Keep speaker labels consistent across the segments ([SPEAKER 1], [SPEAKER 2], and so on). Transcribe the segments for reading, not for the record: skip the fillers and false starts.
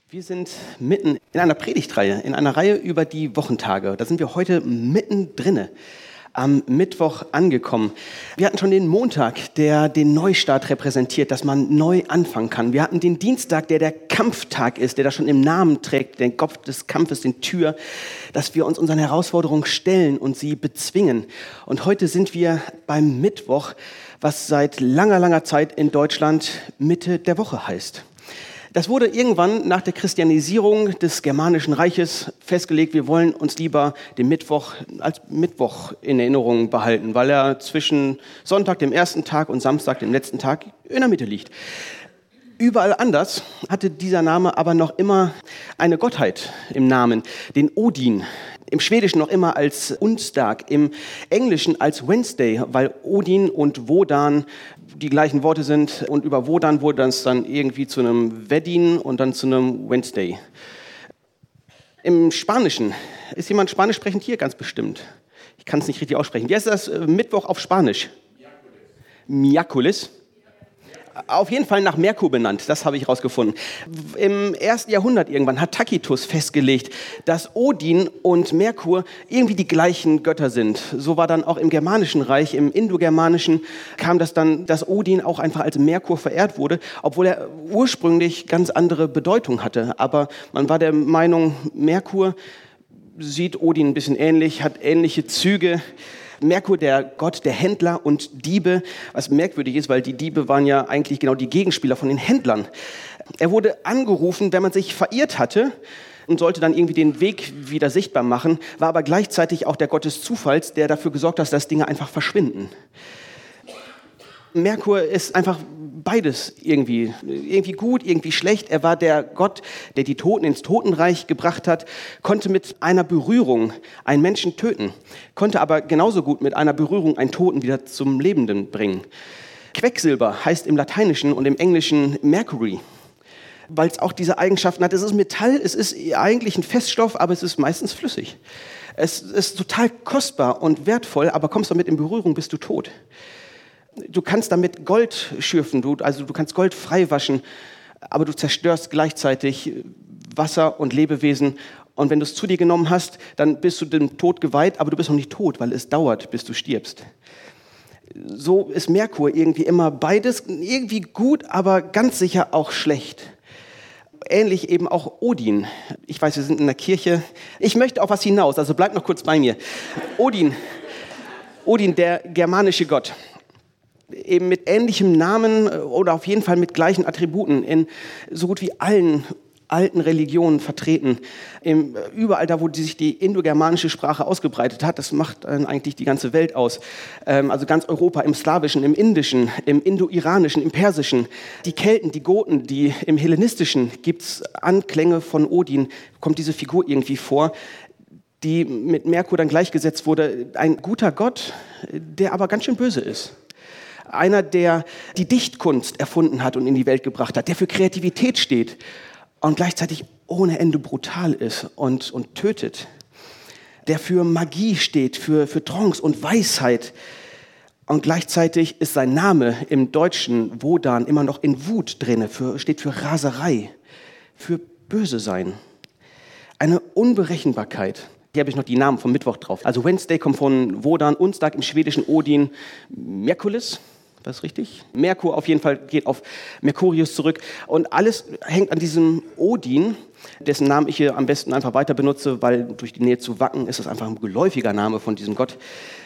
[SPEAKER 1] Wir sind mitten in einer Predigtreihe, in einer Reihe über die Wochentage. Da sind wir heute mittendrin, am Mittwoch angekommen. Wir hatten schon den Montag, der den Neustart repräsentiert, dass man neu anfangen kann. Wir hatten den Dienstag, der Kampftag ist, der da schon im Namen trägt, den Kopf des Kampfes, den Tür, dass wir uns unseren Herausforderungen stellen und sie bezwingen. Und heute sind wir beim Mittwoch, was seit langer Zeit in Deutschland Mitte der Woche heißt. Das wurde irgendwann nach der Christianisierung des Germanischen Reiches festgelegt, wir wollen uns lieber den Mittwoch als Mittwoch in Erinnerung behalten, weil er zwischen Sonntag, dem ersten Tag, und Samstag, dem letzten Tag, in der Mitte liegt. Überall anders hatte dieser Name aber noch immer eine Gottheit im Namen, den Odin. Im Schwedischen noch immer als Onsdag, im Englischen als Wednesday, weil Odin und Wodan die gleichen Worte sind. Und über Wodan wurde das dann irgendwie zu einem Wedding und dann zu einem Wednesday. Im Spanischen, ist jemand Spanisch sprechend hier? Ganz bestimmt. Ich kann es nicht richtig aussprechen. Wie heißt das Mittwoch auf Spanisch? Miércoles. Auf jeden Fall nach Merkur benannt, das habe ich rausgefunden. Im 1. Jahrhundert irgendwann hat Tacitus festgelegt, dass Odin und Merkur irgendwie die gleichen Götter sind. So war dann auch im Germanischen Reich, im Indogermanischen kam das dann, dass Odin auch einfach als Merkur verehrt wurde, obwohl er ursprünglich ganz andere Bedeutung hatte. Aber man war der Meinung, Merkur sieht Odin ein bisschen ähnlich, hat ähnliche Züge. Merkur, der Gott der Händler und Diebe, was merkwürdig ist, weil die Diebe waren ja eigentlich genau die Gegenspieler von den Händlern. Er wurde angerufen, wenn man sich verirrt hatte und sollte dann irgendwie den Weg wieder sichtbar machen, war aber gleichzeitig auch der Gott des Zufalls, der dafür gesorgt hat, dass Dinge einfach verschwinden. Merkur ist einfach beides irgendwie gut, irgendwie schlecht. Er war der Gott, der die Toten ins Totenreich gebracht hat, konnte mit einer Berührung einen Menschen töten, konnte aber genauso gut mit einer Berührung einen Toten wieder zum Lebenden bringen. Quecksilber heißt im Lateinischen und im Englischen Mercury, weil es auch diese Eigenschaften hat. Es ist Metall, es ist eigentlich ein Feststoff, aber es ist meistens flüssig. Es ist total kostbar und wertvoll, aber kommst damit in Berührung, bist du tot. Du kannst damit Gold schürfen, du kannst Gold freiwaschen, aber du zerstörst gleichzeitig Wasser und Lebewesen. Und wenn du es zu dir genommen hast, dann bist du dem Tod geweiht, aber du bist noch nicht tot, weil es dauert, bis du stirbst. So ist Merkur irgendwie immer beides, irgendwie gut, aber ganz sicher auch schlecht. Ähnlich eben auch Odin. Ich weiß, wir sind in der Kirche. Ich möchte auf was hinaus, also bleib noch kurz bei mir. Odin, der germanische Gott. Eben mit ähnlichem Namen oder auf jeden Fall mit gleichen Attributen in so gut wie allen alten Religionen vertreten. Überall da, wo sich die indogermanische Sprache ausgebreitet hat, das macht eigentlich die ganze Welt aus. Also ganz Europa, im Slawischen, im Indischen, im Indo-Iranischen, im Persischen. Die Kelten, die Goten, im Hellenistischen gibt es Anklänge von Odin, kommt diese Figur irgendwie vor, die mit Merkur dann gleichgesetzt wurde. Ein guter Gott, der aber ganz schön böse ist. Einer, der die Dichtkunst erfunden hat und in die Welt gebracht hat, der für Kreativität steht und gleichzeitig ohne Ende brutal ist und tötet. Der für Magie steht, für Trance und Weisheit. Und gleichzeitig ist sein Name im Deutschen Wodan immer noch in Wut drin, steht für Raserei, für böse sein. Eine Unberechenbarkeit. Hier habe ich noch die Namen vom Mittwoch drauf. Also Wednesday kommt von Wodan, Onsdag im Schwedischen Odin, Merkulis. Das ist richtig. Merkur auf jeden Fall geht auf Mercurius zurück. Und alles hängt an diesem Odin, dessen Namen ich hier am besten einfach weiter benutze, weil durch die Nähe zu Wacken ist das einfach ein geläufiger Name von diesem Gott.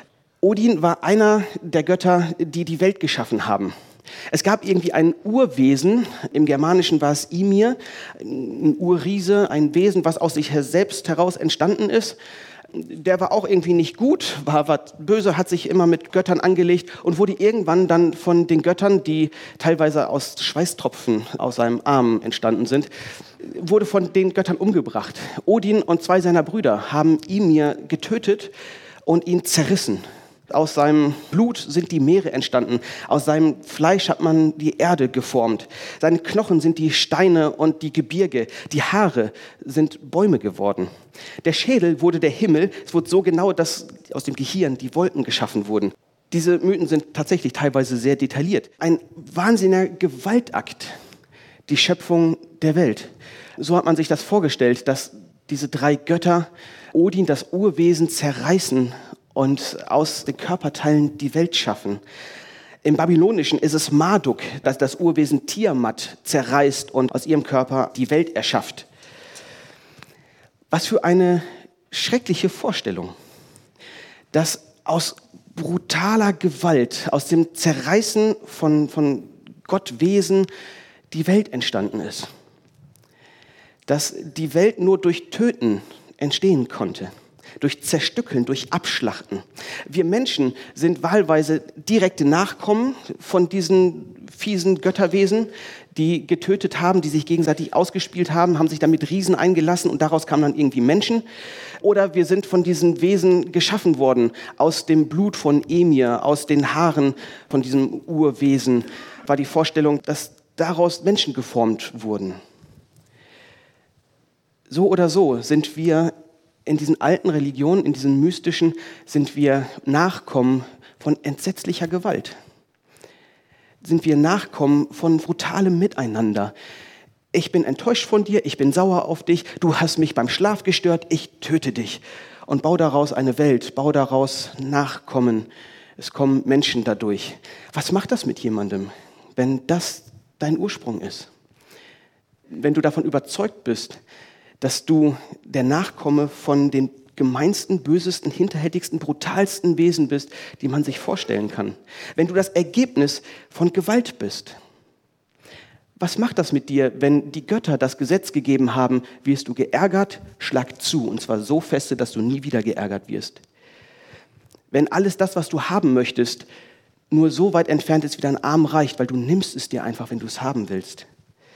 [SPEAKER 1] Odin war einer der Götter, die die Welt geschaffen haben. Es gab irgendwie ein Urwesen, im Germanischen war es Ymir, ein Urriese, ein Wesen, was aus sich selbst heraus entstanden ist. Der war auch irgendwie nicht gut, war böse, hat sich immer mit Göttern angelegt und wurde irgendwann dann von den Göttern, die teilweise aus Schweißtropfen aus seinem Arm entstanden sind, wurde von den Göttern umgebracht. Odin und 2 seiner Brüder haben Ymir getötet und ihn zerrissen. Aus seinem Blut sind die Meere entstanden. Aus seinem Fleisch hat man die Erde geformt. Seine Knochen sind die Steine und die Gebirge. Die Haare sind Bäume geworden. Der Schädel wurde der Himmel. Es wurde so genau, dass aus dem Gehirn die Wolken geschaffen wurden. Diese Mythen sind tatsächlich teilweise sehr detailliert. Ein wahnsinniger Gewaltakt, die Schöpfung der Welt. So hat man sich das vorgestellt, dass diese 3 Götter Odin, das Urwesen, zerreißen und aus den Körperteilen die Welt schaffen. Im Babylonischen ist es Marduk, das das Urwesen Tiamat zerreißt und aus ihrem Körper die Welt erschafft. Was für eine schreckliche Vorstellung, dass aus brutaler Gewalt, aus dem Zerreißen von Gottwesen die Welt entstanden ist. Dass die Welt nur durch Töten entstehen konnte, durch Zerstückeln, durch Abschlachten. Wir Menschen sind wahlweise direkte Nachkommen von diesen fiesen Götterwesen, die getötet haben, die sich gegenseitig ausgespielt haben, haben sich dann mit Riesen eingelassen und daraus kamen dann irgendwie Menschen. Oder wir sind von diesen Wesen geschaffen worden, aus dem Blut von Emir, aus den Haaren von diesem Urwesen, war die Vorstellung, dass daraus Menschen geformt wurden. So oder so sind wir in diesen alten Religionen, in diesen mystischen, sind wir Nachkommen von entsetzlicher Gewalt. Sind wir Nachkommen von brutalem Miteinander. Ich bin enttäuscht von dir, ich bin sauer auf dich, du hast mich beim Schlaf gestört, ich töte dich. Und baue daraus eine Welt, baue daraus Nachkommen. Es kommen Menschen dadurch. Was macht das mit jemandem, wenn das dein Ursprung ist? Wenn du davon überzeugt bist, dass du der Nachkomme von den gemeinsten, bösesten, hinterhältigsten, brutalsten Wesen bist, die man sich vorstellen kann. Wenn du das Ergebnis von Gewalt bist. Was macht das mit dir, wenn die Götter das Gesetz gegeben haben, wirst du geärgert, schlag zu, und zwar so feste, dass du nie wieder geärgert wirst. Wenn alles das, was du haben möchtest, nur so weit entfernt ist, wie dein Arm reicht, weil du nimmst es dir einfach, wenn du es haben willst.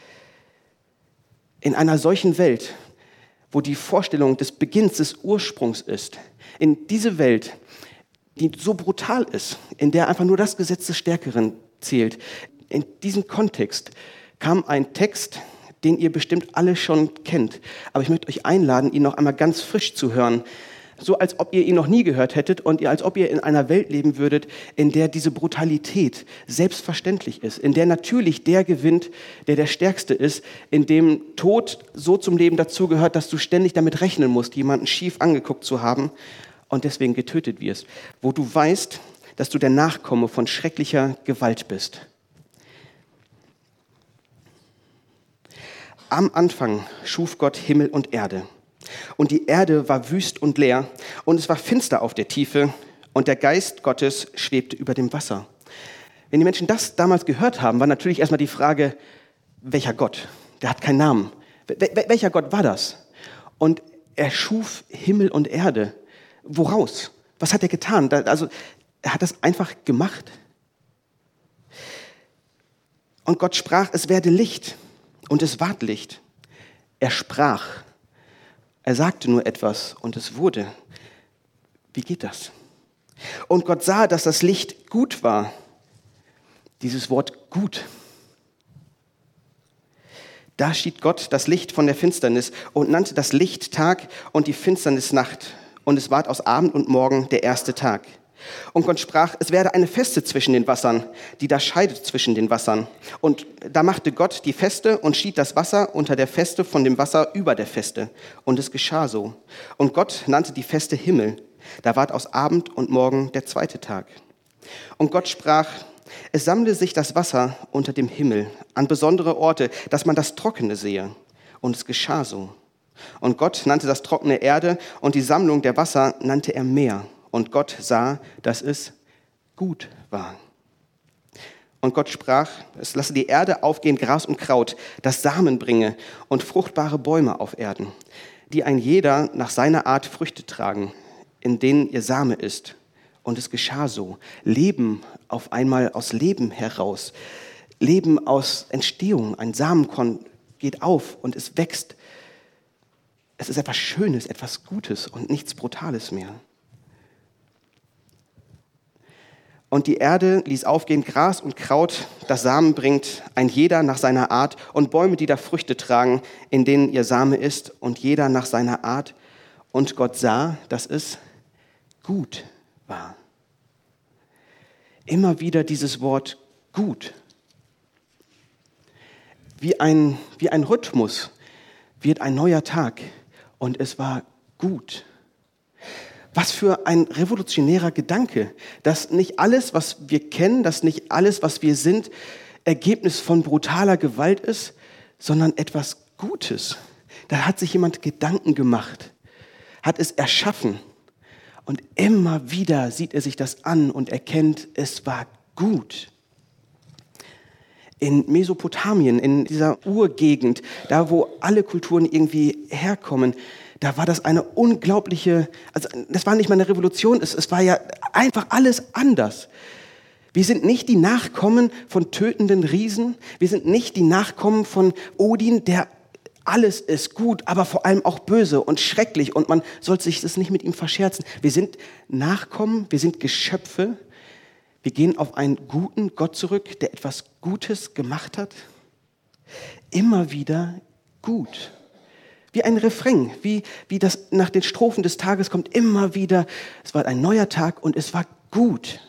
[SPEAKER 1] In einer solchen Welt, wo die Vorstellung des Beginns, des Ursprungs ist, in diese Welt, die so brutal ist, in der einfach nur das Gesetz des Stärkeren zählt, in diesem Kontext kam ein Text, den ihr bestimmt alle schon kennt. Aber ich möchte euch einladen, ihn noch einmal ganz frisch zu hören, so als ob ihr ihn noch nie gehört hättet und als ob ihr in einer Welt leben würdet, in der diese Brutalität selbstverständlich ist, in der natürlich der gewinnt, der der Stärkste ist, in dem Tod so zum Leben dazugehört, dass du ständig damit rechnen musst, jemanden schief angeguckt zu haben und deswegen getötet wirst, wo du weißt, dass du der Nachkomme von schrecklicher Gewalt bist. Am Anfang schuf Gott Himmel und Erde. Und die Erde war wüst und leer, und es war finster auf der Tiefe, und der Geist Gottes schwebte über dem Wasser. Wenn die Menschen das damals gehört haben, war natürlich erstmal die Frage, welcher Gott? Der hat keinen Namen. Welcher Gott war das? Und er schuf Himmel und Erde. Woraus? Was hat er getan? Also, er hat das einfach gemacht. Und Gott sprach, es werde Licht, und es ward Licht. Er sprach. Er sagte nur etwas und es wurde. Wie geht das? Und Gott sah, dass das Licht gut war. Dieses Wort gut. Da schied Gott das Licht von der Finsternis und nannte das Licht Tag und die Finsternis Nacht. Und es ward aus Abend und Morgen der erste Tag. Und Gott sprach, es werde eine Feste zwischen den Wassern, die da scheidet zwischen den Wassern. Und da machte Gott die Feste und schied das Wasser unter der Feste von dem Wasser über der Feste. Und es geschah so. Und Gott nannte die Feste Himmel. Da ward aus Abend und Morgen der zweite Tag. Und Gott sprach, es sammle sich das Wasser unter dem Himmel an besondere Orte, dass man das Trockene sehe. Und es geschah so. Und Gott nannte das trockene Erde und die Sammlung der Wasser nannte er Meer. Und Gott sah, dass es gut war. Und Gott sprach, es lasse die Erde aufgehen, Gras und Kraut, das Samen bringe und fruchtbare Bäume auf Erden, die ein jeder nach seiner Art Früchte tragen, in denen ihr Same ist. Und es geschah so. Leben auf einmal aus Leben heraus. Leben aus Entstehung. Ein Samenkorn geht auf und es wächst. Es ist etwas Schönes, etwas Gutes und nichts Brutales mehr. Und die Erde ließ aufgehen Gras und Kraut, das Samen bringt, ein jeder nach seiner Art, und Bäume, die da Früchte tragen, in denen ihr Same ist, und jeder nach seiner Art. Und Gott sah, dass es gut war. Immer wieder dieses Wort gut. Wie ein Rhythmus wird ein neuer Tag und es war gut. Was für ein revolutionärer Gedanke, dass nicht alles, was wir kennen, dass nicht alles, was wir sind, Ergebnis von brutaler Gewalt ist, sondern etwas Gutes. Da hat sich jemand Gedanken gemacht, hat es erschaffen und immer wieder sieht er sich das an und erkennt, es war gut. In Mesopotamien, in dieser Urgegend, da wo alle Kulturen irgendwie herkommen, da war das eine unglaubliche, also das war nicht mal eine Revolution, es war ja einfach alles anders. Wir sind nicht die Nachkommen von tötenden Riesen, wir sind nicht die Nachkommen von Odin, der alles ist gut, aber vor allem auch böse und schrecklich und man soll sich das nicht mit ihm verscherzen. Wir sind Nachkommen, wir sind Geschöpfe, wir gehen auf einen guten Gott zurück, der etwas Gutes gemacht hat. Immer wieder gut. Wie ein Refrain, wie das nach den Strophen des Tages kommt immer wieder, es war ein neuer Tag und es war gut.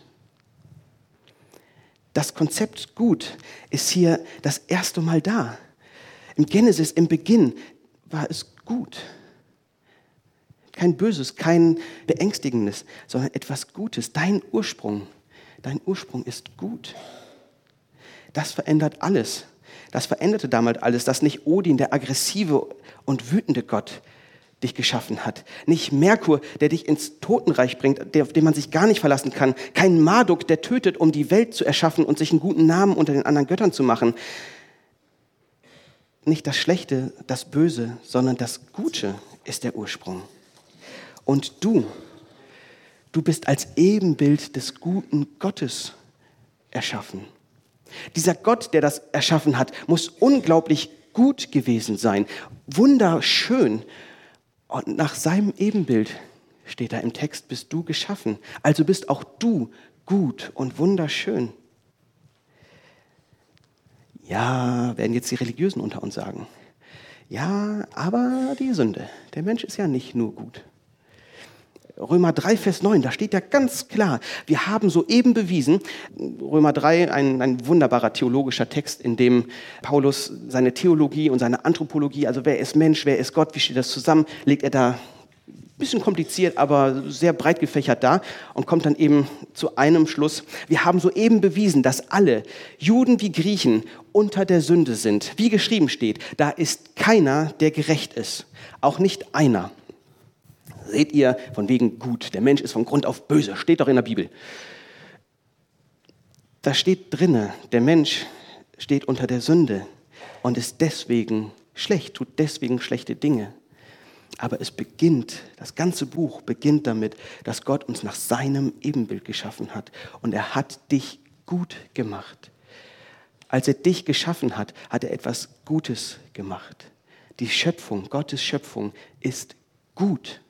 [SPEAKER 1] Das Konzept gut ist hier das erste Mal da. Im Genesis, im Beginn war es gut. Kein Böses, kein Beängstigendes, sondern etwas Gutes. Dein Ursprung ist gut. Das verändert alles. Das veränderte damals alles, dass nicht Odin, der aggressive und wütende Gott, dich geschaffen hat. Nicht Merkur, der dich ins Totenreich bringt, auf den man sich gar nicht verlassen kann. Kein Marduk, der tötet, um die Welt zu erschaffen und sich einen guten Namen unter den anderen Göttern zu machen. Nicht das Schlechte, das Böse, sondern das Gute ist der Ursprung. Und du bist als Ebenbild des guten Gottes erschaffen. Dieser Gott, der das erschaffen hat, muss unglaublich gut gewesen sein, wunderschön. Und nach seinem Ebenbild, steht da im Text, bist du geschaffen. Also bist auch du gut und wunderschön. Ja, werden jetzt die Religiösen unter uns sagen. Ja, aber die Sünde. Der Mensch ist ja nicht nur gut. Römer 3, Vers 9, da steht ja ganz klar, wir haben soeben bewiesen, Römer 3, ein wunderbarer theologischer Text, in dem Paulus seine Theologie und seine Anthropologie, also wer ist Mensch, wer ist Gott, wie steht das zusammen, legt er da ein bisschen kompliziert, aber sehr breit gefächert da und kommt dann eben zu einem Schluss. Wir haben soeben bewiesen, dass alle, Juden wie Griechen, unter der Sünde sind. Wie geschrieben steht, da ist keiner, der gerecht ist, auch nicht einer. Seht ihr, von wegen gut, der Mensch ist von Grund auf böse, steht doch in der Bibel. Da steht drinne, der Mensch steht unter der Sünde und ist deswegen schlecht, tut deswegen schlechte Dinge. Aber es beginnt, das ganze Buch beginnt damit, dass Gott uns nach seinem Ebenbild geschaffen hat und er hat dich gut gemacht. Als er dich geschaffen hat, hat er etwas Gutes gemacht. Die Schöpfung, Gottes Schöpfung ist gut.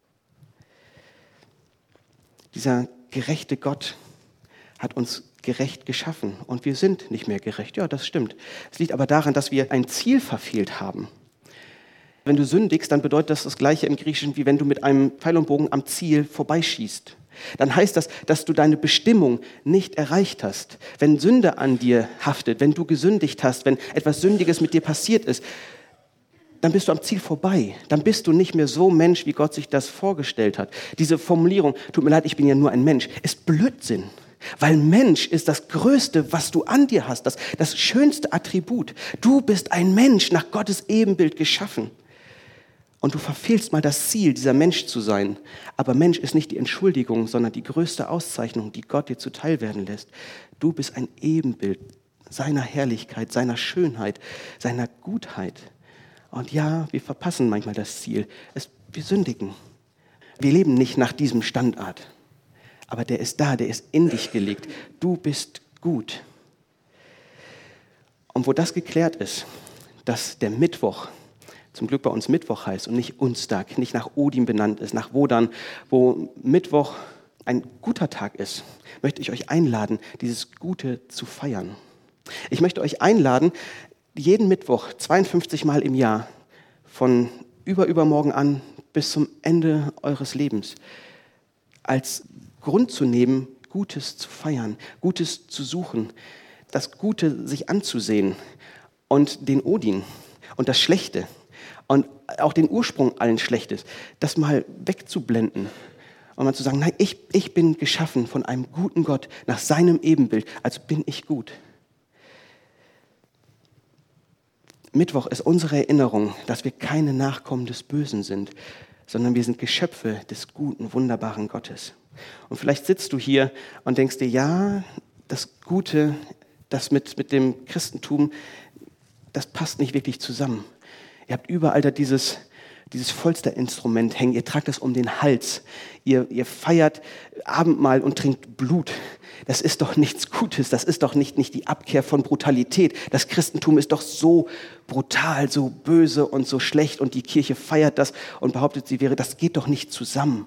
[SPEAKER 1] Dieser gerechte Gott hat uns gerecht geschaffen und wir sind nicht mehr gerecht. Ja, das stimmt. Es liegt aber daran, dass wir ein Ziel verfehlt haben. Wenn du sündigst, dann bedeutet das Gleiche im Griechischen, wie wenn du mit einem Pfeil und Bogen am Ziel vorbeischießt. Dann heißt das, dass du deine Bestimmung nicht erreicht hast. Wenn Sünde an dir haftet, wenn du gesündigt hast, wenn etwas Sündiges mit dir passiert ist, dann bist du am Ziel vorbei. Dann bist du nicht mehr so Mensch, wie Gott sich das vorgestellt hat. Diese Formulierung, tut mir leid, ich bin ja nur ein Mensch, ist Blödsinn. Weil Mensch ist das Größte, was du an dir hast, das schönste Attribut. Du bist ein Mensch, nach Gottes Ebenbild geschaffen. Und du verfehlst mal das Ziel, dieser Mensch zu sein. Aber Mensch ist nicht die Entschuldigung, sondern die größte Auszeichnung, die Gott dir zuteil werden lässt. Du bist ein Ebenbild seiner Herrlichkeit, seiner Schönheit, seiner Gutheit. Und ja, wir verpassen manchmal das Ziel. Wir sündigen. Wir leben nicht nach diesem Standard. Aber der ist da, der ist in dich gelegt. Du bist gut. Und wo das geklärt ist, dass der Mittwoch, zum Glück bei uns Mittwoch heißt und nicht Unstag, nicht nach Odin benannt ist, nach Wodan, wo Mittwoch ein guter Tag ist, möchte ich euch einladen, dieses Gute zu feiern. Ich möchte euch einladen, jeden Mittwoch 52 Mal im Jahr von übermorgen an bis zum Ende eures Lebens als Grund zu nehmen, Gutes zu feiern, Gutes zu suchen, das Gute sich anzusehen und den Odin und das Schlechte und auch den Ursprung allen Schlechtes, das mal wegzublenden und mal zu sagen, nein, ich bin geschaffen von einem guten Gott nach seinem Ebenbild, also bin ich gut. Mittwoch ist unsere Erinnerung, dass wir keine Nachkommen des Bösen sind, sondern wir sind Geschöpfe des guten, wunderbaren Gottes. Und vielleicht sitzt du hier und denkst dir, ja, das Gute, das mit dem Christentum, das passt nicht wirklich zusammen. Ihr habt überall da dieses Folsterinstrument hängen, ihr tragt es um den Hals, ihr feiert Abendmahl und trinkt Blut. Das ist doch nichts Gutes, das ist doch nicht die Abkehr von Brutalität. Das Christentum ist doch so brutal, so böse und so schlecht und die Kirche feiert das und behauptet, das geht doch nicht zusammen.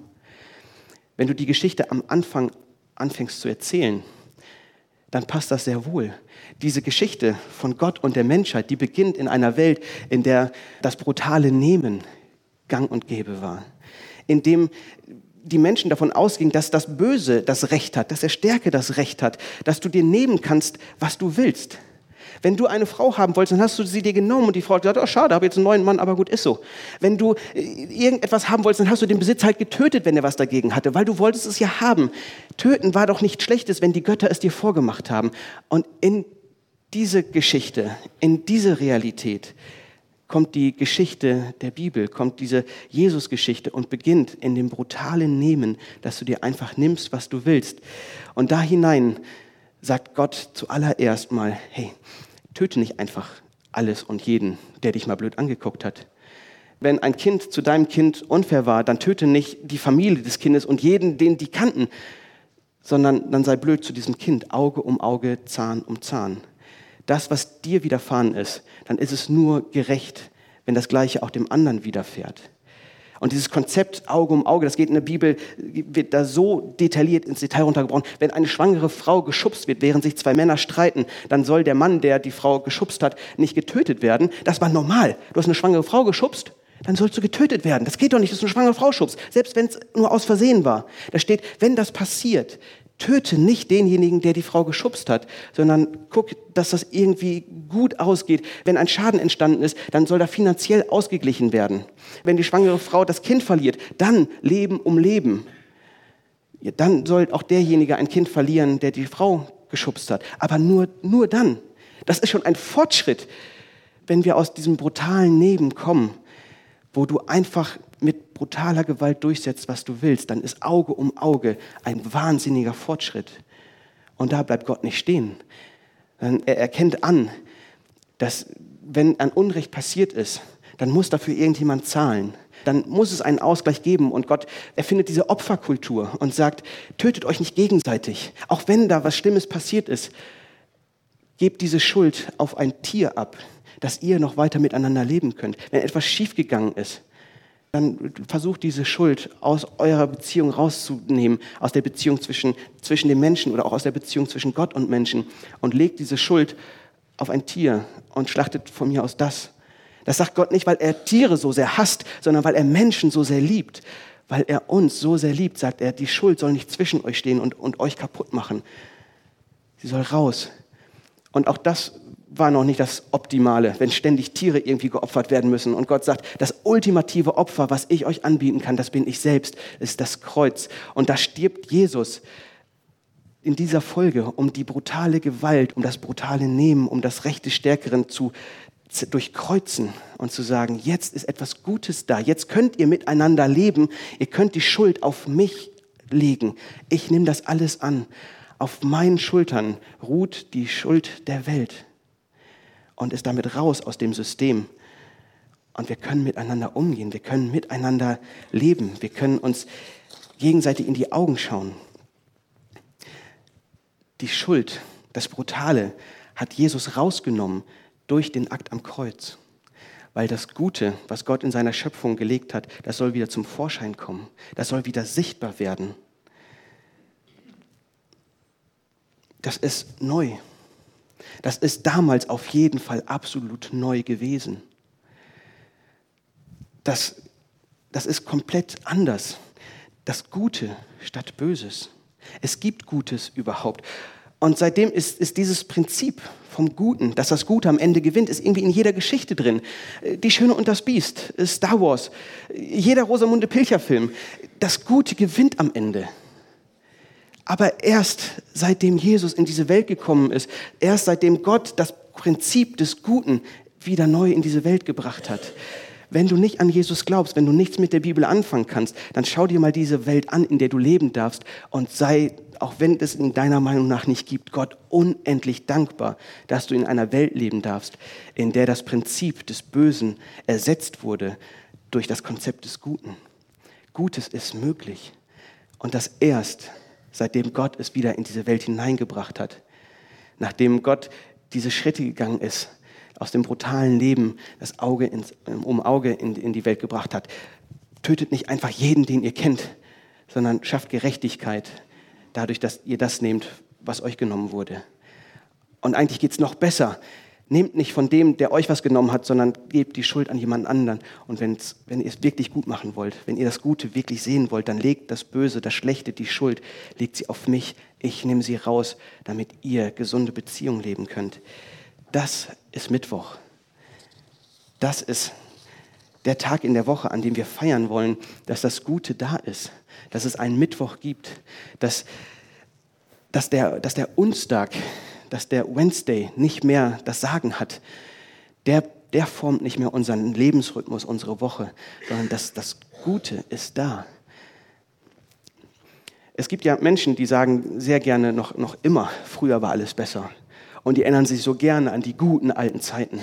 [SPEAKER 1] Wenn du die Geschichte am Anfang anfängst zu erzählen, dann passt das sehr wohl. Diese Geschichte von Gott und der Menschheit, die beginnt in einer Welt, in der das brutale Nehmen gang und gäbe war. In dem die Menschen davon ausgingen, dass das Böse das Recht hat, dass der Stärke das Recht hat, dass du dir nehmen kannst, was du willst. Wenn du eine Frau haben wolltest, dann hast du sie dir genommen und die Frau hat gesagt, oh schade, habe jetzt einen neuen Mann, aber gut, ist so. Wenn du irgendetwas haben wolltest, dann hast du den Besitz halt getötet, wenn er was dagegen hatte, weil du wolltest es ja haben. Töten war doch nichts Schlechtes, wenn die Götter es dir vorgemacht haben. Und in diese Geschichte, in diese Realität kommt die Geschichte der Bibel, kommt diese Jesus-Geschichte und beginnt in dem brutalen Nehmen, dass du dir einfach nimmst, was du willst. Und da hinein sagt Gott zuallererst mal, hey, töte nicht einfach alles und jeden, der dich mal blöd angeguckt hat. Wenn ein Kind zu deinem Kind unfair war, dann töte nicht die Familie des Kindes und jeden, den die kannten, sondern dann sei blöd zu diesem Kind, Auge um Auge, Zahn um Zahn. Das, was dir widerfahren ist, dann ist es nur gerecht, wenn das Gleiche auch dem anderen widerfährt. Und dieses Konzept Auge um Auge, das geht in der Bibel, wird da so detailliert ins Detail runtergebrochen. Wenn eine schwangere Frau geschubst wird, während sich zwei Männer streiten, dann soll der Mann, der die Frau geschubst hat, nicht getötet werden. Das war normal. Du hast eine schwangere Frau geschubst, dann sollst du getötet werden. Das geht doch nicht, dass du eine schwangere Frau schubst, selbst wenn es nur aus Versehen war. Da steht, wenn das passiert, töte nicht denjenigen, der die Frau geschubst hat, sondern guck, dass das irgendwie gut ausgeht. Wenn ein Schaden entstanden ist, dann soll da finanziell ausgeglichen werden. Wenn die schwangere Frau das Kind verliert, dann Leben um Leben. Ja, dann soll auch derjenige ein Kind verlieren, der die Frau geschubst hat. Aber nur dann. Das ist schon ein Fortschritt, wenn wir aus diesem brutalen Leben kommen, wo du einfach mit brutaler Gewalt durchsetzt, was du willst, dann ist Auge um Auge ein wahnsinniger Fortschritt. Und da bleibt Gott nicht stehen. Er erkennt an, dass wenn ein Unrecht passiert ist, dann muss dafür irgendjemand zahlen. Dann muss es einen Ausgleich geben. Und Gott erfindet diese Opferkultur und sagt, tötet euch nicht gegenseitig. Auch wenn da was Schlimmes passiert ist, gebt diese Schuld auf ein Tier ab, dass ihr noch weiter miteinander leben könnt. Wenn etwas schiefgegangen ist, dann versucht diese Schuld aus eurer Beziehung rauszunehmen, aus der Beziehung zwischen den Menschen oder auch aus der Beziehung zwischen Gott und Menschen und legt diese Schuld auf ein Tier und schlachtet von mir aus das. Das sagt Gott nicht, weil er Tiere so sehr hasst, sondern weil er Menschen so sehr liebt. Weil er uns so sehr liebt, sagt er, die Schuld soll nicht zwischen euch stehen und euch kaputt machen. Sie soll raus. Und auch das war noch nicht das Optimale, wenn ständig Tiere irgendwie geopfert werden müssen. Und Gott sagt, das ultimative Opfer, was ich euch anbieten kann, das bin ich selbst, ist das Kreuz. Und da stirbt Jesus in dieser Folge, um die brutale Gewalt, um das brutale Nehmen, um das Recht des Stärkeren zu durchkreuzen und zu sagen, jetzt ist etwas Gutes da, jetzt könnt ihr miteinander leben, ihr könnt die Schuld auf mich legen. Ich nehme das alles an. Auf meinen Schultern ruht die Schuld der Welt. Und ist damit raus aus dem System. Und wir können miteinander umgehen, wir können miteinander leben, wir können uns gegenseitig in die Augen schauen. Die Schuld, das Brutale, hat Jesus rausgenommen durch den Akt am Kreuz. Weil das Gute, was Gott in seiner Schöpfung gelegt hat, das soll wieder zum Vorschein kommen, das soll wieder sichtbar werden. Das ist neu. Das ist damals auf jeden Fall absolut neu gewesen. Das ist komplett anders. Das Gute statt Böses. Es gibt Gutes überhaupt. Und seitdem ist dieses Prinzip vom Guten, dass das Gute am Ende gewinnt, ist irgendwie in jeder Geschichte drin. Die Schöne und das Biest, Star Wars, jeder Rosamunde Pilcher-Film. Das Gute gewinnt am Ende. Aber erst seitdem Jesus in diese Welt gekommen ist, erst seitdem Gott das Prinzip des Guten wieder neu in diese Welt gebracht hat. Wenn du nicht an Jesus glaubst, wenn du nichts mit der Bibel anfangen kannst, dann schau dir mal diese Welt an, in der du leben darfst und sei, auch wenn es in deiner Meinung nach nicht gibt, Gott unendlich dankbar, dass du in einer Welt leben darfst, in der das Prinzip des Bösen ersetzt wurde durch das Konzept des Guten. Gutes ist möglich und das erst, seitdem Gott es wieder in diese Welt hineingebracht hat, nachdem Gott diese Schritte gegangen ist, aus dem brutalen Leben das Auge in die Welt gebracht hat. Tötet nicht einfach jeden, den ihr kennt, sondern schafft Gerechtigkeit dadurch, dass ihr das nehmt, was euch genommen wurde. Und eigentlich geht es noch besser. Nehmt nicht von dem, der euch was genommen hat, sondern gebt die Schuld an jemand anderen. Und wenn ihr es wirklich gut machen wollt, wenn ihr das Gute wirklich sehen wollt, dann legt das Böse, das Schlechte, die Schuld, legt sie auf mich. Ich nehme sie raus, damit ihr gesunde Beziehungen leben könnt. Das ist Mittwoch. Das ist der Tag in der Woche, an dem wir feiern wollen, dass das Gute da ist, dass es einen Mittwoch gibt, dass der Unstag, dass der Wednesday nicht mehr das Sagen hat. Der formt nicht mehr unseren Lebensrhythmus, unsere Woche, sondern das Gute ist da. Es gibt ja Menschen, die sagen sehr gerne noch immer, früher war alles besser. Und die erinnern sich so gerne an die guten alten Zeiten.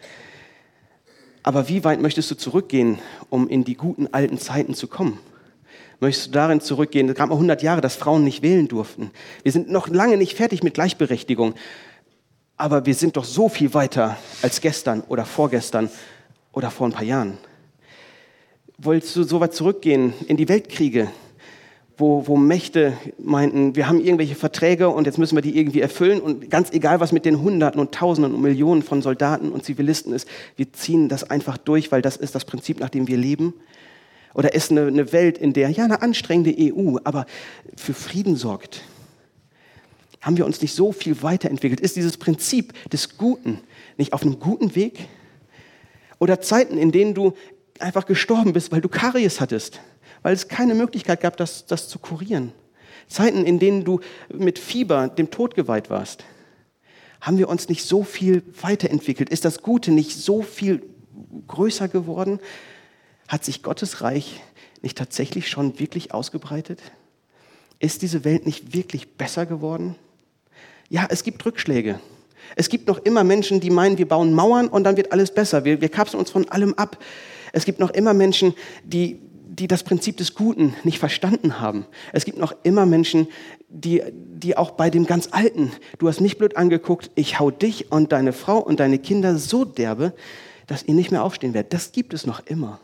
[SPEAKER 1] Aber wie weit möchtest du zurückgehen, um in die guten alten Zeiten zu kommen? Möchtest du darin zurückgehen, es gab mal 100 Jahre, dass Frauen nicht wählen durften. Wir sind noch lange nicht fertig mit Gleichberechtigung. Aber wir sind doch so viel weiter als gestern oder vorgestern oder vor ein paar Jahren. Wolltest du so weit zurückgehen in die Weltkriege, wo Mächte meinten, wir haben irgendwelche Verträge und jetzt müssen wir die irgendwie erfüllen und ganz egal, was mit den Hunderten und Tausenden und Millionen von Soldaten und Zivilisten ist, wir ziehen das einfach durch, weil das ist das Prinzip, nach dem wir leben? Oder ist eine Welt, in der, ja, eine anstrengende EU, aber für Frieden sorgt? Haben wir uns nicht so viel weiterentwickelt? Ist dieses Prinzip des Guten nicht auf einem guten Weg? Oder Zeiten, in denen du einfach gestorben bist, weil du Karies hattest, weil es keine Möglichkeit gab, das zu kurieren. Zeiten, in denen du mit Fieber dem Tod geweiht warst. Haben wir uns nicht so viel weiterentwickelt? Ist das Gute nicht so viel größer geworden? Hat sich Gottes Reich nicht tatsächlich schon wirklich ausgebreitet? Ist diese Welt nicht wirklich besser geworden? Ja, es gibt Rückschläge. Es gibt noch immer Menschen, die meinen, wir bauen Mauern und dann wird alles besser. Wir kapseln uns von allem ab. Es gibt noch immer Menschen, die das Prinzip des Guten nicht verstanden haben. Es gibt noch immer Menschen, die auch bei dem ganz Alten, du hast mich blöd angeguckt, ich hau dich und deine Frau und deine Kinder so derbe, dass ihr nicht mehr aufstehen werdet. Das gibt es noch immer.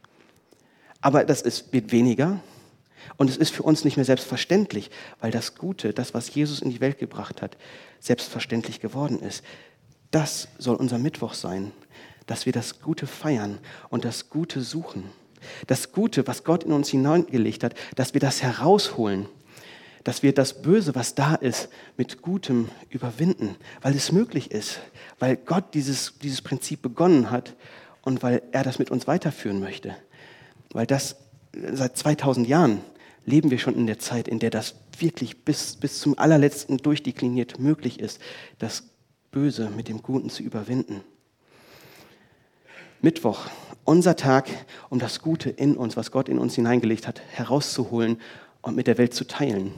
[SPEAKER 1] Aber wird weniger und es ist für uns nicht mehr selbstverständlich, weil das Gute, das, was Jesus in die Welt gebracht hat, selbstverständlich geworden ist. Das soll unser Mittwoch sein, dass wir das Gute feiern und das Gute suchen. Das Gute, was Gott in uns hineingelegt hat, dass wir das herausholen, dass wir das Böse, was da ist, mit Gutem überwinden, weil es möglich ist, weil Gott dieses Prinzip begonnen hat und weil er das mit uns weiterführen möchte. Weil das seit 2000 Jahren leben wir schon in der Zeit, in der das wirklich bis zum allerletzten durchdekliniert möglich ist, das Böse mit dem Guten zu überwinden. Mittwoch, unser Tag, um das Gute in uns, was Gott in uns hineingelegt hat, herauszuholen und mit der Welt zu teilen.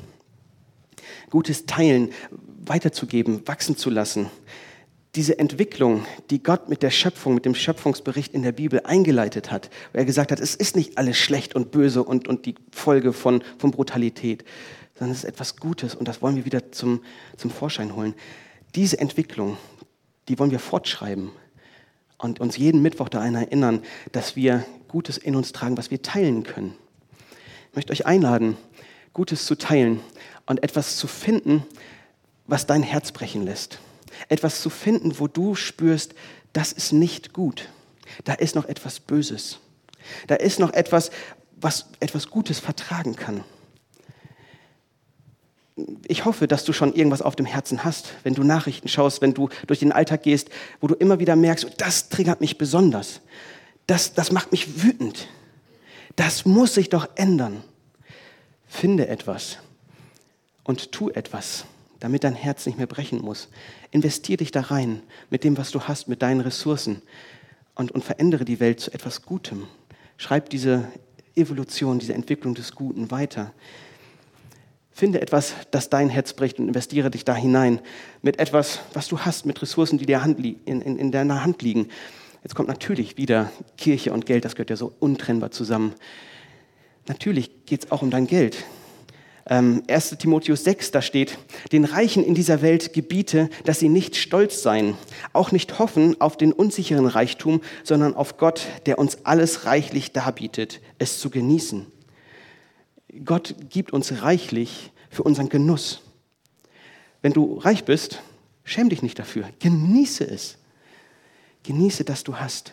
[SPEAKER 1] Gutes Teilen, weiterzugeben, wachsen zu lassen. Diese Entwicklung, die Gott mit der Schöpfung, mit dem Schöpfungsbericht in der Bibel eingeleitet hat, wo er gesagt hat, es ist nicht alles schlecht und böse und die Folge von Brutalität, sondern es ist etwas Gutes und das wollen wir wieder zum Vorschein holen. Diese Entwicklung, die wollen wir fortschreiben. Und uns jeden Mittwoch daran erinnern, dass wir Gutes in uns tragen, was wir teilen können. Ich möchte euch einladen, Gutes zu teilen und etwas zu finden, was dein Herz brechen lässt. Etwas zu finden, wo du spürst, das ist nicht gut. Da ist noch etwas Böses. Da ist noch etwas, was etwas Gutes vertragen kann. Ich hoffe, dass du schon irgendwas auf dem Herzen hast, wenn du Nachrichten schaust, wenn du durch den Alltag gehst, wo du immer wieder merkst, das triggert mich besonders. Das macht mich wütend. Das muss sich doch ändern. Finde etwas und tu etwas, damit dein Herz nicht mehr brechen muss. Investier dich da rein mit dem, was du hast, mit deinen Ressourcen und verändere die Welt zu etwas Gutem. Schreib diese Evolution, diese Entwicklung des Guten weiter. Finde etwas, das dein Herz bricht und investiere dich da hinein mit etwas, was du hast, mit Ressourcen, die in deiner Hand liegen. Jetzt kommt natürlich wieder Kirche und Geld, das gehört ja so untrennbar zusammen. Natürlich geht es auch um dein Geld. 1. Timotheus 6, da steht, den Reichen in dieser Welt gebiete, dass sie nicht stolz seien, auch nicht hoffen auf den unsicheren Reichtum, sondern auf Gott, der uns alles reichlich darbietet, es zu genießen. Gott gibt uns reichlich für unseren Genuss. Wenn du reich bist, schäm dich nicht dafür. Genieße es. Genieße, dass du hast.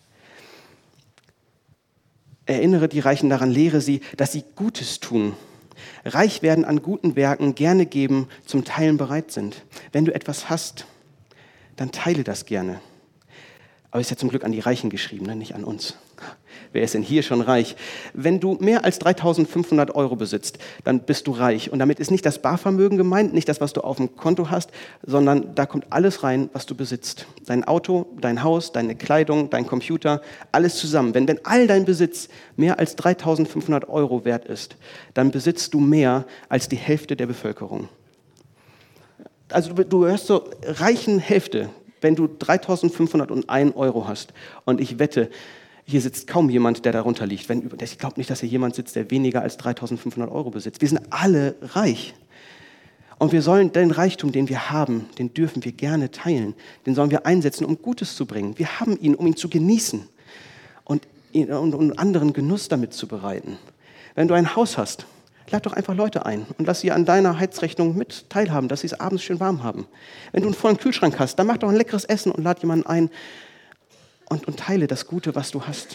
[SPEAKER 1] Erinnere die Reichen daran, lehre sie, dass sie Gutes tun. Reich werden an guten Werken, gerne geben, zum Teilen bereit sind. Wenn du etwas hast, dann teile das gerne. Aber ist ja zum Glück an die Reichen geschrieben, ne? Nicht an uns. Wer ist denn hier schon reich? Wenn du mehr als 3.500 € besitzt, dann bist du reich. Und damit ist nicht das Barvermögen gemeint, nicht das, was du auf dem Konto hast, sondern da kommt alles rein, was du besitzt. Dein Auto, dein Haus, deine Kleidung, dein Computer, alles zusammen. Wenn all dein Besitz mehr als 3.500 € wert ist, dann besitzt du mehr als die Hälfte der Bevölkerung. Also du gehörst zur reichen Hälfte, wenn du 3.501 € hast. Und ich wette, hier sitzt kaum jemand, der darunter liegt. Ich glaube nicht, dass hier jemand sitzt, der weniger als 3.500 € besitzt. Wir sind alle reich. Und wir sollen den Reichtum, den wir haben, den dürfen wir gerne teilen. Den sollen wir einsetzen, um Gutes zu bringen. Wir haben ihn, um ihn zu genießen und anderen Genuss damit zu bereiten. Wenn du ein Haus hast, lad doch einfach Leute ein und lass sie an deiner Heizrechnung mit teilhaben, dass sie es abends schön warm haben. Wenn du einen vollen Kühlschrank hast, dann mach doch ein leckeres Essen und lad jemanden ein und teile das Gute, was du hast.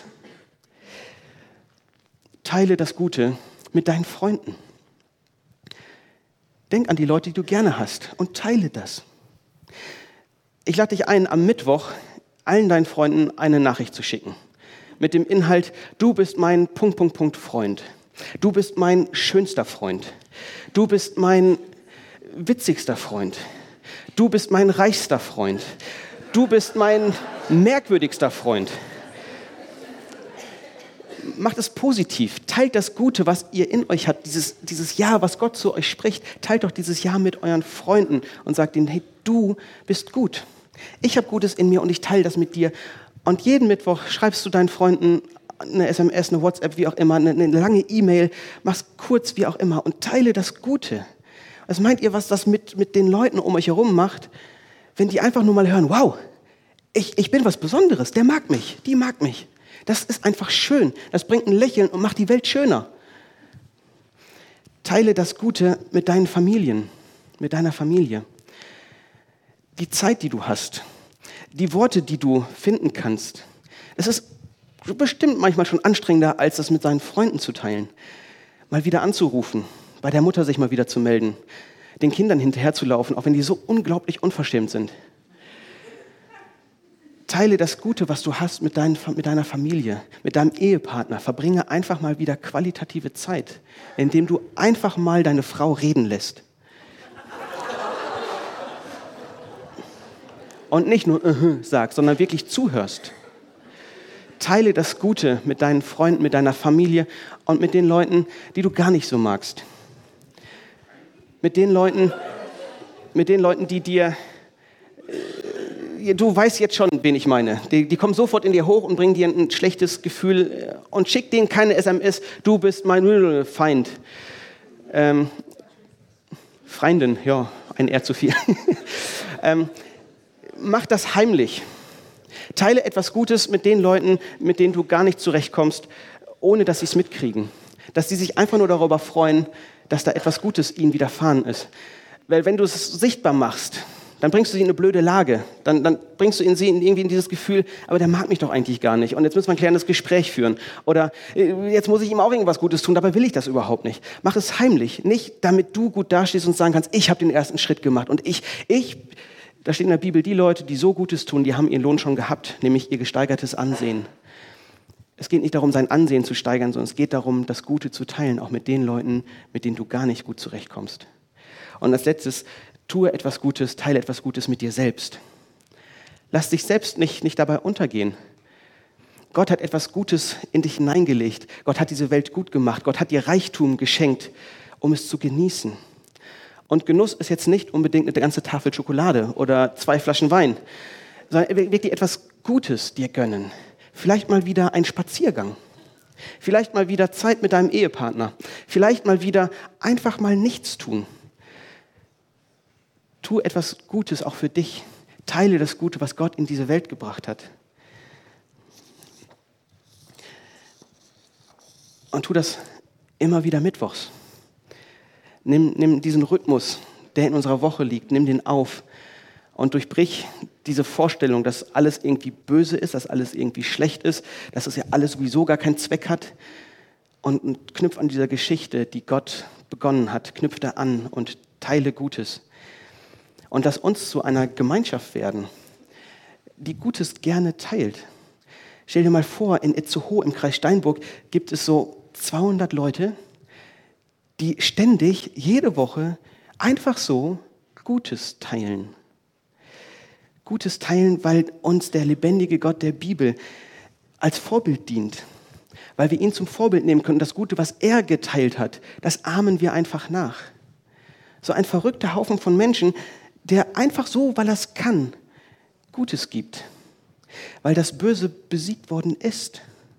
[SPEAKER 1] Teile das Gute mit deinen Freunden. Denk an die Leute, die du gerne hast und teile das. Ich lade dich ein, am Mittwoch allen deinen Freunden eine Nachricht zu schicken. Mit dem Inhalt, du bist mein ... Freund. Du bist mein schönster Freund. Du bist mein witzigster Freund. Du bist mein reichster Freund. Du bist mein merkwürdigster Freund. Macht es positiv. Teilt das Gute, was ihr in euch habt, dieses Ja, was Gott zu euch spricht. Teilt doch dieses Ja mit euren Freunden und sagt ihnen, hey, du bist gut. Ich habe Gutes in mir und ich teile das mit dir. Und jeden Mittwoch schreibst du deinen Freunden eine SMS, eine WhatsApp, wie auch immer, eine lange E-Mail, mach's kurz, wie auch immer und teile das Gute. Was meint ihr, was das mit den Leuten um euch herum macht, wenn die einfach nur mal hören, wow, ich bin was Besonderes, der mag mich, die mag mich. Das ist einfach schön, das bringt ein Lächeln und macht die Welt schöner. Teile das Gute mit deinen Familien, mit deiner Familie. Die Zeit, die du hast, die Worte, die du finden kannst, es ist bestimmt manchmal schon anstrengender, als das mit seinen Freunden zu teilen. Mal wieder anzurufen, bei der Mutter sich mal wieder zu melden, den Kindern hinterherzulaufen, auch wenn die so unglaublich unverschämt sind. Teile das Gute, was du hast mit deiner Familie, mit deinem Ehepartner. Verbringe einfach mal wieder qualitative Zeit, indem du einfach mal deine Frau reden lässt. Und nicht nur sagst, sondern wirklich zuhörst. Teile das Gute mit deinen Freunden, mit deiner Familie und mit den Leuten, die du gar nicht so magst. Mit den Leuten, die dir... Du weißt jetzt schon, wen ich meine. Die kommen sofort in dir hoch und bringen dir ein schlechtes Gefühl und schick denen keine SMS, du bist mein Feind. Freundin, ja, ein R zu viel. Mach das heimlich. Teile etwas Gutes mit den Leuten, mit denen du gar nicht zurechtkommst, ohne dass sie es mitkriegen. Dass sie sich einfach nur darüber freuen, dass da etwas Gutes ihnen widerfahren ist. Weil wenn du es sichtbar machst, dann bringst du sie in eine blöde Lage. Dann bringst du sie irgendwie in dieses Gefühl, aber der mag mich doch eigentlich gar nicht. Und jetzt müssen wir ein klärendes Gespräch führen. Oder jetzt muss ich ihm auch irgendwas Gutes tun, dabei will ich das überhaupt nicht. Mach es heimlich, nicht damit du gut dastehst und sagen kannst, ich habe den ersten Schritt gemacht. Und da steht in der Bibel, die Leute, die so Gutes tun, die haben ihren Lohn schon gehabt, nämlich ihr gesteigertes Ansehen. Es geht nicht darum, sein Ansehen zu steigern, sondern es geht darum, das Gute zu teilen, auch mit den Leuten, mit denen du gar nicht gut zurechtkommst. Und als letztes, tue etwas Gutes, teile etwas Gutes mit dir selbst. Lass dich selbst nicht dabei untergehen. Gott hat etwas Gutes in dich hineingelegt. Gott hat diese Welt gut gemacht. Gott hat dir Reichtum geschenkt, um es zu genießen. Und Genuss ist jetzt nicht unbedingt eine ganze Tafel Schokolade oder 2 Flaschen Wein, sondern wirklich etwas Gutes dir gönnen. Vielleicht mal wieder ein Spaziergang. Vielleicht mal wieder Zeit mit deinem Ehepartner. Vielleicht mal wieder einfach mal nichts tun. Tu etwas Gutes auch für dich. Teile das Gute, was Gott in diese Welt gebracht hat. Und tu das immer wieder mittwochs. Nimm diesen Rhythmus, der in unserer Woche liegt, nimm den auf und durchbrich diese Vorstellung, dass alles irgendwie böse ist, dass alles irgendwie schlecht ist, dass es ja alles sowieso gar keinen Zweck hat und knüpf an dieser Geschichte, die Gott begonnen hat, knüpf da an und teile Gutes. Und lass uns zu einer Gemeinschaft werden, die Gutes gerne teilt. Stell dir mal vor, in Itzehoe im Kreis Steinburg gibt es so 200 Leute, die ständig, jede Woche, einfach so Gutes teilen. Gutes teilen, weil uns der lebendige Gott der Bibel als Vorbild dient. Weil wir ihn zum Vorbild nehmen können. Das Gute, was er geteilt hat, das ahmen wir einfach nach. So ein verrückter Haufen von Menschen, der einfach so, weil er es kann, Gutes gibt. Weil das Böse besiegt worden ist.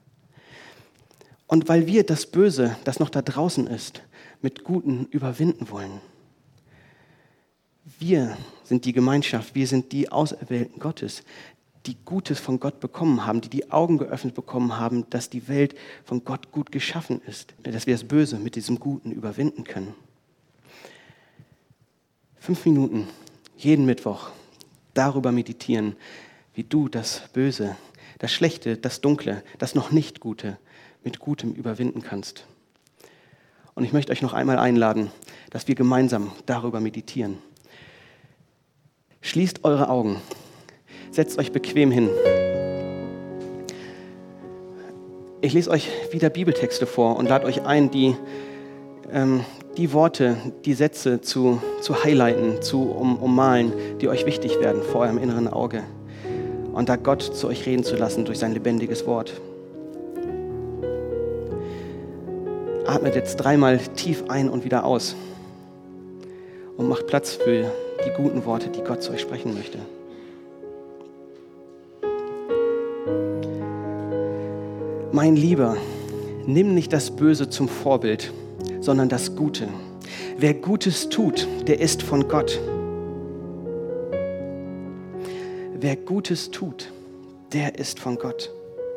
[SPEAKER 1] Und weil wir das Böse, das noch da draußen ist, mit Guten überwinden wollen. Wir sind die Gemeinschaft, wir sind die Auserwählten Gottes, die Gutes von Gott bekommen haben, die die Augen geöffnet bekommen haben, dass die Welt von Gott gut geschaffen ist, dass wir das Böse mit diesem Guten überwinden können. 5 Minuten, jeden Mittwoch, darüber meditieren, wie du das Böse, das Schlechte, das Dunkle, das noch nicht Gute mit Gutem überwinden kannst. Und ich möchte euch noch einmal einladen, dass wir gemeinsam darüber meditieren. Schließt eure Augen, setzt euch bequem hin. Ich lese euch wieder Bibeltexte vor und lade euch ein, die Worte, die Sätze zu highlighten, zu ummalen, die euch wichtig werden vor eurem inneren Auge. Und da Gott zu euch reden zu lassen durch sein lebendiges Wort. Atmet jetzt 3-mal tief ein und wieder aus. Und macht Platz für die guten Worte, die Gott zu euch sprechen möchte. Mein Lieber, nimm nicht das Böse zum Vorbild, sondern das Gute. Wer Gutes tut, der ist von Gott. Wer Gutes tut, der ist von Gott.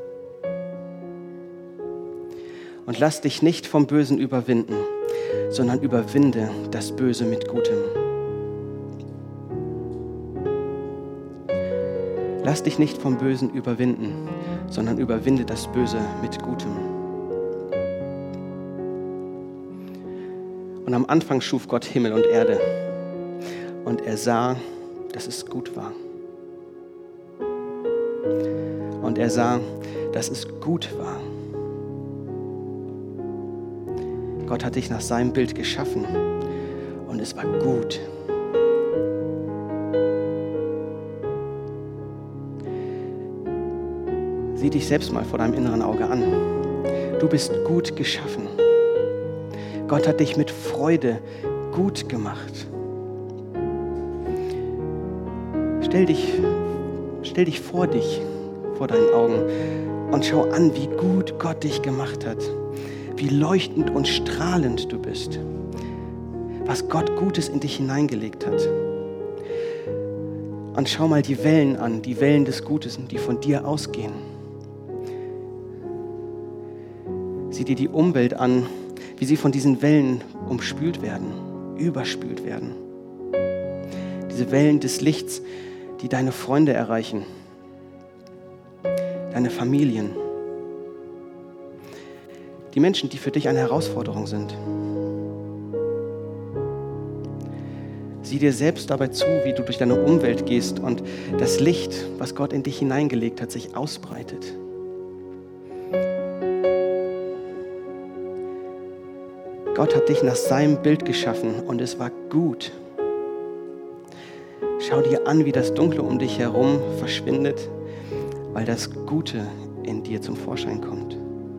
[SPEAKER 1] Und lass dich nicht vom Bösen überwinden, sondern überwinde das Böse mit Gutem. Lass dich nicht vom Bösen überwinden, sondern überwinde das Böse mit Gutem. Und am Anfang schuf Gott Himmel und Erde. Und er sah, dass es gut war. Und er sah, dass es gut war. Gott hat dich nach seinem Bild geschaffen und es war gut. Sieh dich selbst mal vor deinem inneren Auge an. Du bist gut geschaffen. Gott hat dich mit Freude gut gemacht. Stell dich vor deinen Augen und schau an, wie gut Gott dich gemacht hat. Wie leuchtend und strahlend du bist, was Gott Gutes in dich hineingelegt hat. Und schau mal die Wellen an, die Wellen des Gutes, die von dir ausgehen. Sieh dir die Umwelt an, wie sie von diesen Wellen umspült werden, überspült werden. diese Wellen des Lichts, die deine Freunde erreichen, deine Familien, die Menschen, die für dich eine Herausforderung sind. Sieh dir selbst dabei zu, wie du durch deine Umwelt gehst und das Licht, was Gott in dich hineingelegt hat, sich ausbreitet. Gott hat dich nach seinem Bild geschaffen und es war gut. Schau dir an, wie das Dunkle um dich herum verschwindet, weil das Gute in dir zum Vorschein kommt.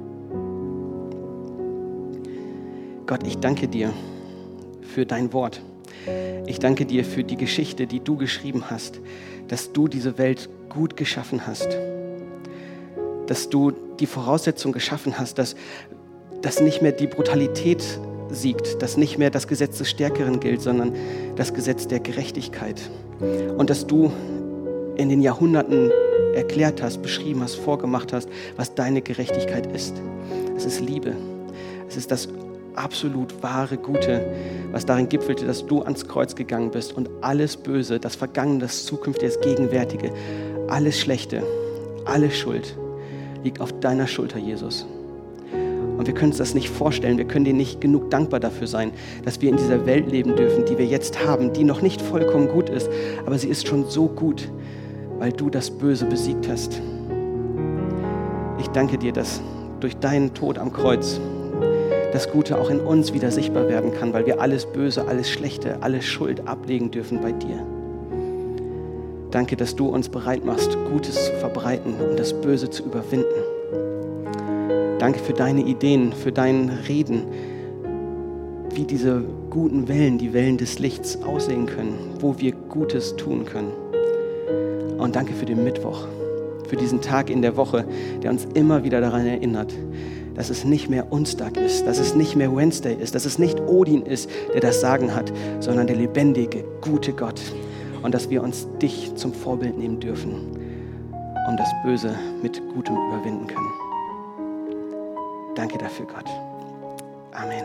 [SPEAKER 1] Gott, ich danke dir für dein Wort. Ich danke dir für die Geschichte, die du geschrieben hast, dass du diese Welt gut geschaffen hast, dass du die Voraussetzung geschaffen hast, dass nicht mehr die Brutalität siegt, dass nicht mehr das Gesetz des Stärkeren gilt, sondern das Gesetz der Gerechtigkeit. Und dass du in den Jahrhunderten erklärt hast, beschrieben hast, vorgemacht hast, was deine Gerechtigkeit ist. Es ist Liebe. Es ist das absolut wahre Gute, was darin gipfelte, dass du ans Kreuz gegangen bist und alles Böse, das Vergangene, das Zukünftige, das Gegenwärtige, alles Schlechte, alle Schuld liegt auf deiner Schulter, Jesus. Und wir können uns das nicht vorstellen, wir können dir nicht genug dankbar dafür sein, dass wir in dieser Welt leben dürfen, die wir jetzt haben, die noch nicht vollkommen gut ist, aber sie ist schon so gut, weil du das Böse besiegt hast. Ich danke dir, dass durch deinen Tod am Kreuz das Gute auch in uns wieder sichtbar werden kann, weil wir alles Böse, alles Schlechte, alle Schuld ablegen dürfen bei dir. Danke, dass du uns bereit machst, Gutes zu verbreiten und das Böse zu überwinden. Danke für deine Ideen, für dein Reden, wie diese guten Wellen, die Wellen des Lichts aussehen können, wo wir Gutes tun können. Und danke für den Mittwoch, für diesen Tag in der Woche, der uns immer wieder daran erinnert, dass es nicht mehr Onsdag ist, dass es nicht mehr Wednesday ist, dass es nicht Odin ist, der das Sagen hat, sondern der lebendige, gute Gott. Und dass wir uns dich zum Vorbild nehmen dürfen, um das Böse mit Gutem überwinden können. Danke dafür, Gott. Amen.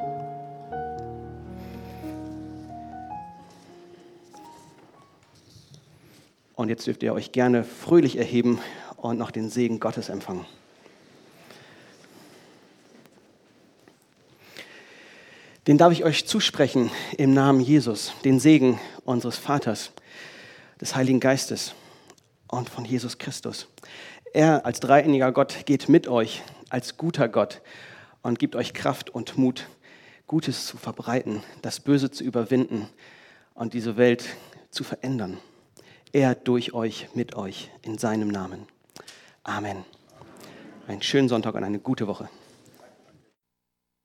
[SPEAKER 1] Und jetzt dürft ihr euch gerne fröhlich erheben und noch den Segen Gottes empfangen. Den darf ich euch zusprechen im Namen Jesus, den Segen unseres Vaters, des Heiligen Geistes und von Jesus Christus. Er als dreieiniger Gott geht mit euch als guter Gott und gibt euch Kraft und Mut, Gutes zu verbreiten, das Böse zu überwinden und diese Welt zu verändern. Er durch euch, mit euch, in seinem Namen. Amen. Einen schönen Sonntag und eine gute Woche.